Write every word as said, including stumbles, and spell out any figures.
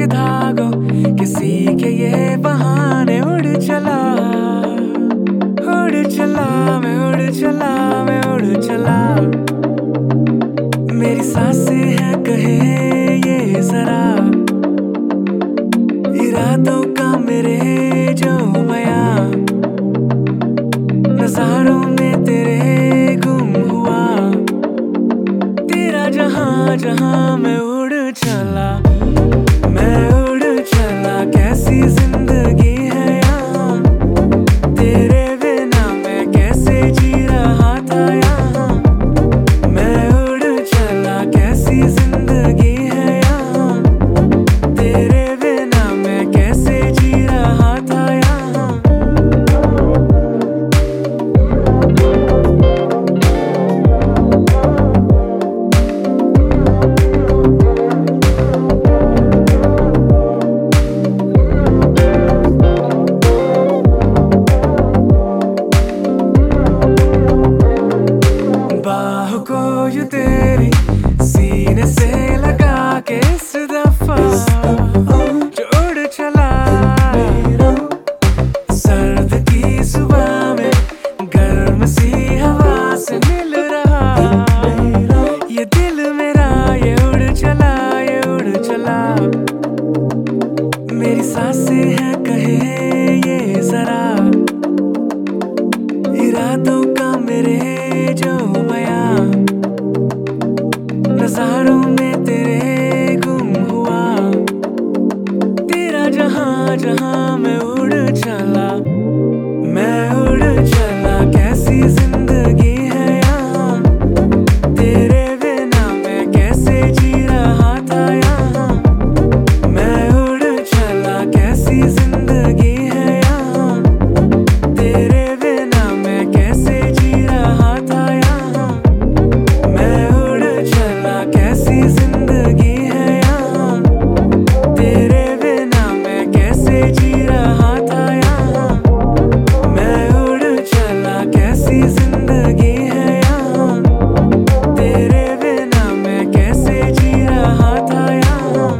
धागों किसी के ये बहाने उड़ चला उड़ चला मैं उड़ चला मैं उड़ चला। मेरी सांसें हैं कहे ये जरा इरादों का मेरे जो बयां नजारों में तेरे गुम हुआ तेरा जहां जहां मैं उड़ चला मैं उड़ चला। कैसी जिंदगी है यहाँ तेरे बिना मैं कैसे जी रहा था यहाँ मैं उड़ चला। कैसी जिंदगी है यहाँ तेरे बिना मैं कैसे जी रहा था यहाँ। बाह को यूं तेरी सीने से लगा के इस दफा जो उड़ चला सर्द की सुबह में गर्म सी हवा से मिल रहा ये दिल मेरा ये उड़ चला ये उड़ चला। मेरी सांसें हैं कहे ये जरा इरादों का मेरे जो बयां नजारों में तेरे गुम हुआ तेरा जहां जहां मैं उड़ चला मैं उड़ चला। कैसी जिंदगी है यहाँ तेरे बिना मैं कैसे जी रहा था यहाँ मैं उड़ चला। कैसी जिंदगी है यहाँ तेरे बिना मैं कैसे जी रहा था यहाँ मैं उड़ चला। कैसी जिंदगी है यहाँ तेरे बिना मैं कैसे जी रहा था यहाँ मैं उड़ चला। कैसी जिंदगी है यहाँ तेरे बिना मैं कैसे जी रहा था यहाँ।